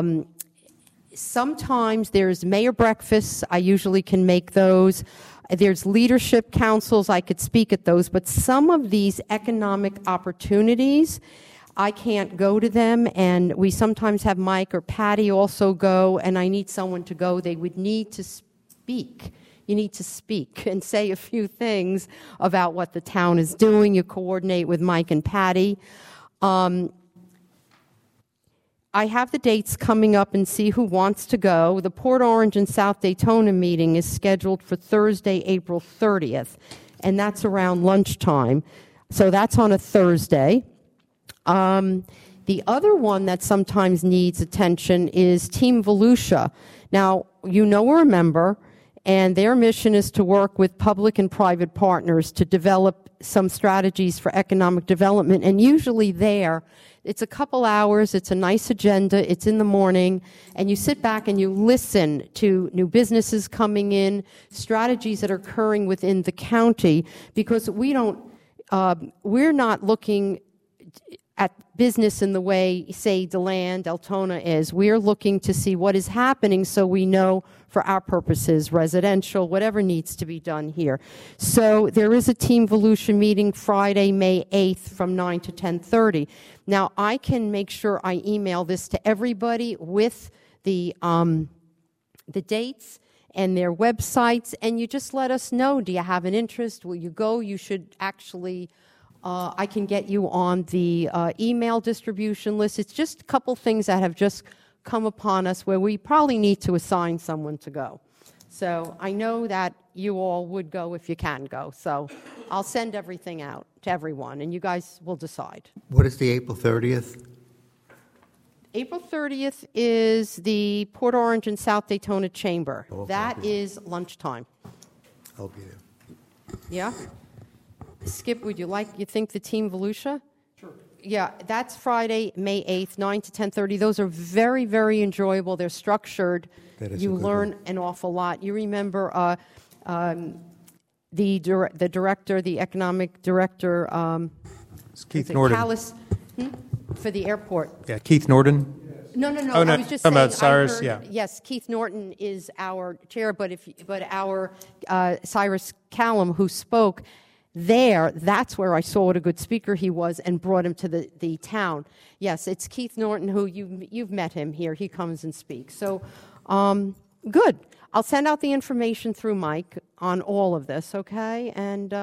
Sometimes there's mayor breakfasts. I usually can make those. There's leadership councils. I could speak at those. But some of these economic opportunities, I can't go to them. And we sometimes have Mike or Patty also go, and I need someone to go. They would need to speak. You need to speak and say a few things about what the town is doing. You coordinate with Mike and Patty. I have the dates coming up and see who wants to go. The Port Orange and South Daytona meeting is scheduled for Thursday, April 30th, and that's around lunchtime. So that's on a Thursday. The other one that sometimes needs attention is Team Volusia. Now, we're a member, and their mission is to work with public and private partners to develop some strategies for economic development, and usually it's a couple hours, it's a nice agenda, it's in the morning, and you sit back and you listen to new businesses coming in, strategies that are occurring within the county, because we're not looking at business in the way, say, DeLand, Deltona is. We're looking to see what is happening so we know for our purposes, residential, whatever needs to be done here. So there is a Team Volusia meeting Friday, May 8th from 9 to 10:30. Now, I can make sure I email this to everybody with the dates and their websites, and you just let us know. Do you have an interest? Will you go? You should actually, I can get you on the email distribution list. It's just a couple things that have just come upon us where we probably need to assign someone to go. So I know that you all would go if you can go. So I'll send everything out to everyone, and you guys will decide. What is the April 30th? April 30th is the Port Orange and South Daytona Chamber. Oh, That okay. is lunchtime. I'll be there. Yeah? Skip, would you think the Team Volusia? Sure. Yeah, that's Friday, May 8th, 9 to 10:30. Those are very, very enjoyable. They're structured. That is You a good learn one. an awful lot. You remember the director, the economic director, It's Keith is it Norden. Callis, for the airport. Yeah, Keith Norden. No. Oh, no, I was just talking saying. about Cyrus, I heard, yeah. Yes, Keith Norton is our chair, but our Cyrus Callum, who spoke there, that's where I saw what a good speaker he was and brought him to the town. Yes, it's Keith Norton, who you've met him here. He comes and speaks. So, good. I'll send out the information through Mike on all of this, okay? And,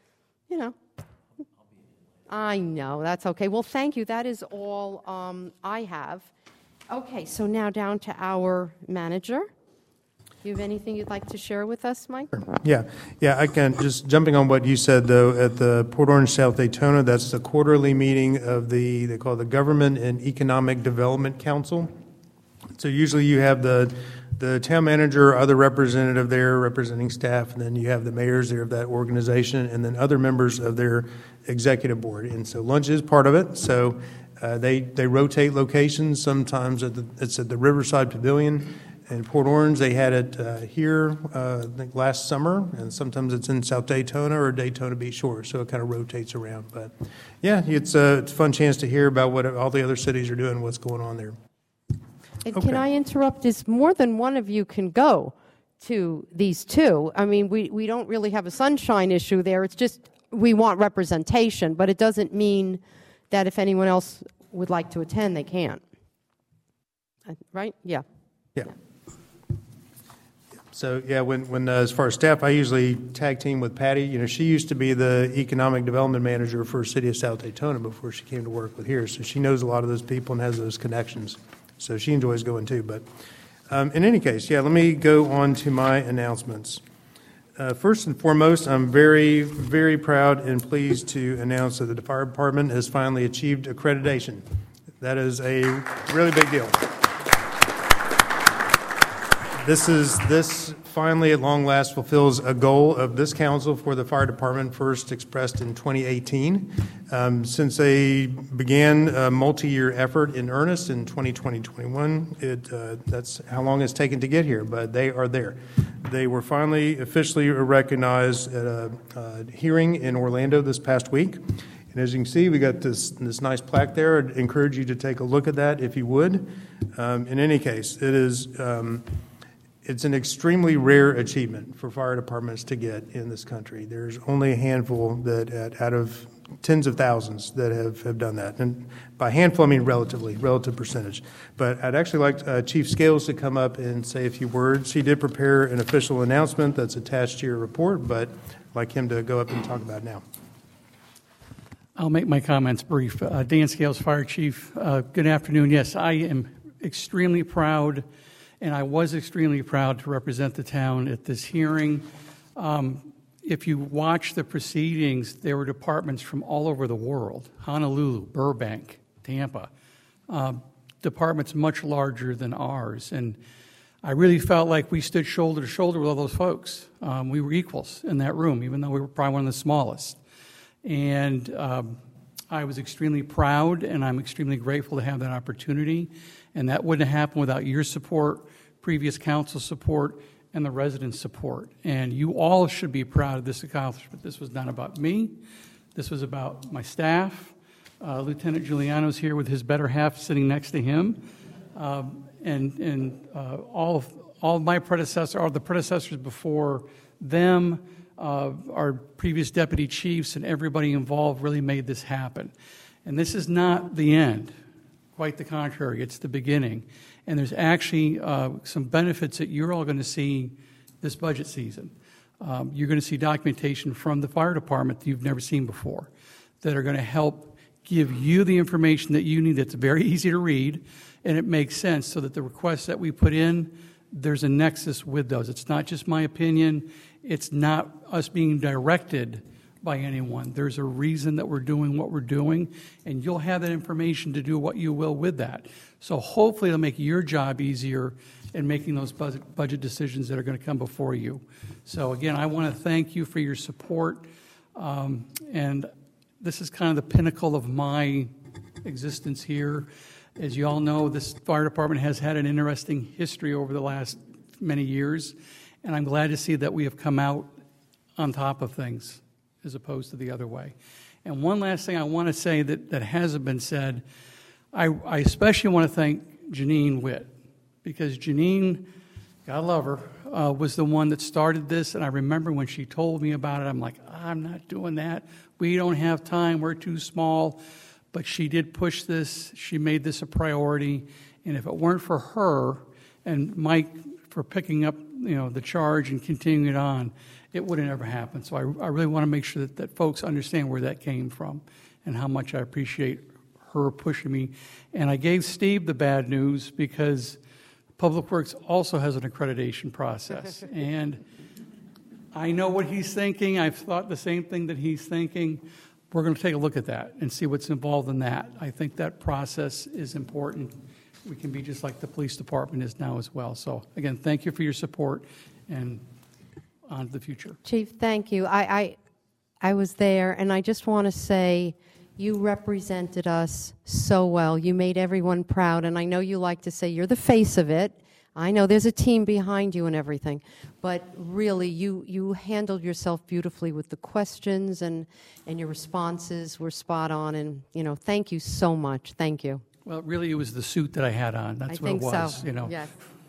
I know, that's okay. Well, thank you. That is all I have. Okay, so now down to our manager. Do you have anything you'd like to share with us, Mike? Yeah, I can. Just jumping on what you said, though, at the Port Orange South Daytona, that's the quarterly meeting of they call it the Government and Economic Development Council. So usually you have the town manager, other representative there representing staff, and then you have the mayors there of that organization, and then other members of their executive board. And so lunch is part of it. So they rotate locations. Sometimes it's at the Riverside Pavilion. In Port Orange, they had it here, I think, last summer, and sometimes it's in South Daytona or Daytona Beach Shores, so it kind of rotates around. But, yeah, it's a fun chance to hear about what all the other cities are doing, what's going on there. And Okay. can I interrupt? Is more than one of you can go to these two. I mean, we don't really have a sunshine issue there. It's just we want representation, but it doesn't mean that if anyone else would like to attend, they can't. Right? Yeah. Yeah. So, yeah, when as far as staff, I usually tag team with Patty. You know, she used to be the economic development manager for City of South Daytona before she came to work with here. So she knows a lot of those people and has those connections. So she enjoys going too. But in any case, yeah, let me go on to my announcements. First and foremost, I'm very, very proud and pleased to announce that the fire department has finally achieved accreditation. That is a really big deal. This finally, at long last, fulfills a goal of this council for the fire department, first expressed in 2018. Since they began a multi-year effort in earnest in 2020-21, that's how long it's taken to get here, but they are there. They were finally officially recognized at a hearing in Orlando this past week. And as you can see, we got this nice plaque there. I'd encourage you to take a look at that if you would. In any case, it's an extremely rare achievement for fire departments to get in this country. There's only a handful that out of tens of thousands that have done that. And by handful, I mean relative percentage. But I'd actually like Chief Scales to come up and say a few words. He did prepare an official announcement that's attached to your report, but I'd like him to go up and talk about it now. I'll make my comments brief. Dan Scales, Fire Chief. Good afternoon. Yes, I am extremely proud, and I was extremely proud to represent the town at this hearing. If you watch the proceedings, there were departments from all over the world, Honolulu, Burbank, Tampa, departments much larger than ours. And I really felt like we stood shoulder to shoulder with all those folks. We were equals in that room, even though we were probably one of the smallest. And I was extremely proud, and I'm extremely grateful to have that opportunity. And that wouldn't have happened without your support, previous council support, and the residents' support. And you all should be proud of this accomplishment. This was not about me. This was about my staff. Lieutenant Giuliano's here with his better half sitting next to him. And all of my predecessors, or the predecessors before them, our previous deputy chiefs and everybody involved really made this happen. And this is not the end. Quite the contrary, it's the beginning. And there's actually some benefits that you're all going to see this budget season. You're going to see documentation from the fire department that you've never seen before that are going to help give you the information that you need that's very easy to read and it makes sense so that the requests that we put in, there's a nexus with those. It's not just my opinion. It's not us being directed by anyone. There's a reason that we're doing what we're doing, and you'll have that information to do what you will with that. So hopefully it'll make your job easier in making those budget decisions that are going to come before you. So again, I want to thank you for your support, and this is kind of the pinnacle of my existence here. As you all know, this fire department has had an interesting history over the last many years, and I'm glad to see that we have come out on top of things as opposed to the other way. And one last thing I want to say that hasn't been said, I especially want to thank Janine Witt, because Janine, God love her, was the one that started this, and I remember when she told me about it, I'm like, I'm not doing that. We don't have time. We're too small. But she did push this. She made this a priority. And if it weren't for her and Mike for picking up, the charge and continuing it on, it would have never happened. So I really want to make sure that folks understand where that came from and how much I appreciate her pushing me. And I gave Steve the bad news because Public Works also has an accreditation process. And I know what he's thinking. I've thought the same thing that he's thinking. We're going to take a look at that and see what's involved in that. I think that process is important. We can be just like the police department is now as well. So, again, thank you for your support, and on to the future. Chief, thank you. I was there, and I just want to say you represented us so well. You made everyone proud, and I know you like to say you're the face of it. I know there's a team behind you and everything, but really you handled yourself beautifully with the questions, and your responses were spot on, and thank you so much. Thank you. Well, really it was the suit that I had on. That's what it was. So. Yes.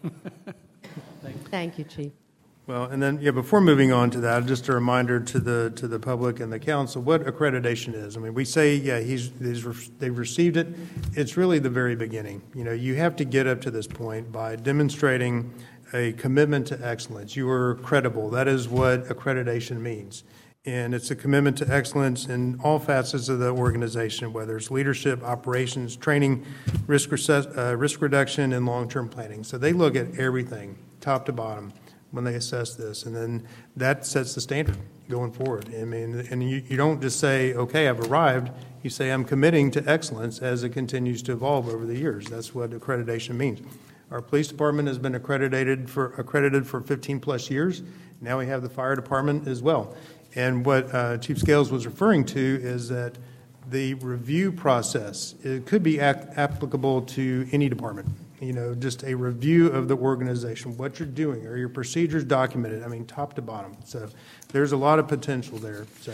Thank you, Chief. Well, and then, before moving on to that, just a reminder to the public and the council what accreditation is. I mean, we say, they've received it. It's really the very beginning. You have to get up to this point by demonstrating a commitment to excellence. You are credible. That is what accreditation means. And it's a commitment to excellence in all facets of the organization, whether it's leadership, operations, training, risk reduction, and long-term planning. So they look at everything, top to bottom, when they assess this, and then that sets the standard going forward. I mean, and you don't just say, okay, I've arrived. You say, I'm committing to excellence as it continues to evolve over the years. That's what accreditation means. Our police department has been accredited for 15 plus years. Now we have the fire department as well. And what Chief Scales was referring to is that the review process, it could be applicable to any department. Just a review of the organization, what you're doing, are your procedures documented? I mean, top to bottom. So there's a lot of potential there. So,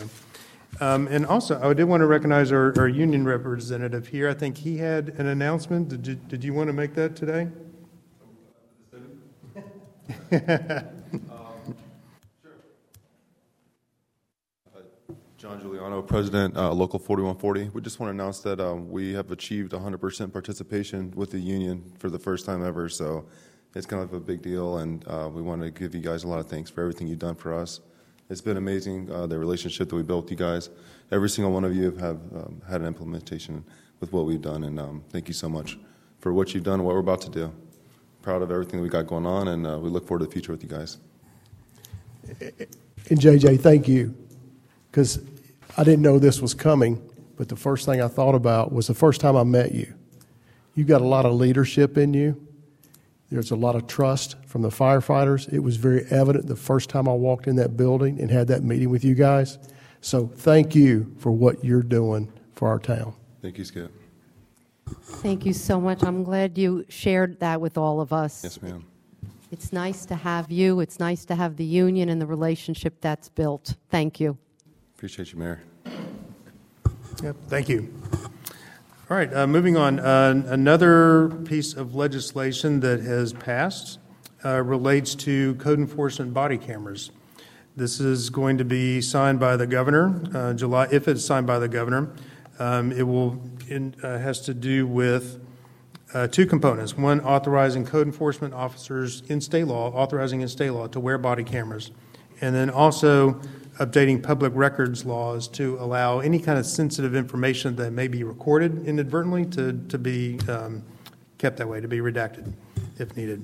and also, I did want to recognize our union representative here. I think he had an announcement. Did you want to make that today? John Giuliano, President, Local 4140. We just want to announce that we have achieved 100% participation with the union for the first time ever, so it's kind of a big deal, and we want to give you guys a lot of thanks for everything you've done for us. It's been amazing, the relationship that we built with you guys. Every single one of you have had an implementation with what we've done, and thank you so much for what you've done and what we're about to do. Proud of everything that we got going on, and we look forward to the future with you guys. And JJ, thank you, because I didn't know this was coming, but the first thing I thought about was the first time I met you. You've got a lot of leadership in you. There's a lot of trust from the firefighters. It was very evident the first time I walked in that building and had that meeting with you guys. So thank you for what you're doing for our town. Thank you, Skip. Thank you so much. I'm glad you shared that with all of us. Yes, ma'am. It's nice to have you. It's nice to have the union and the relationship that's built. Thank you. Appreciate you, Mayor. Yep, thank you. All right, moving on. Another piece of legislation that has passed relates to code enforcement body cameras. This is going to be signed by the governor, July. If it's signed by the governor, it has to do with two components. One, authorizing code enforcement officers authorizing in state law to wear body cameras. And then also updating public records laws to allow any kind of sensitive information that may be recorded inadvertently to be kept that way, to be redacted if needed.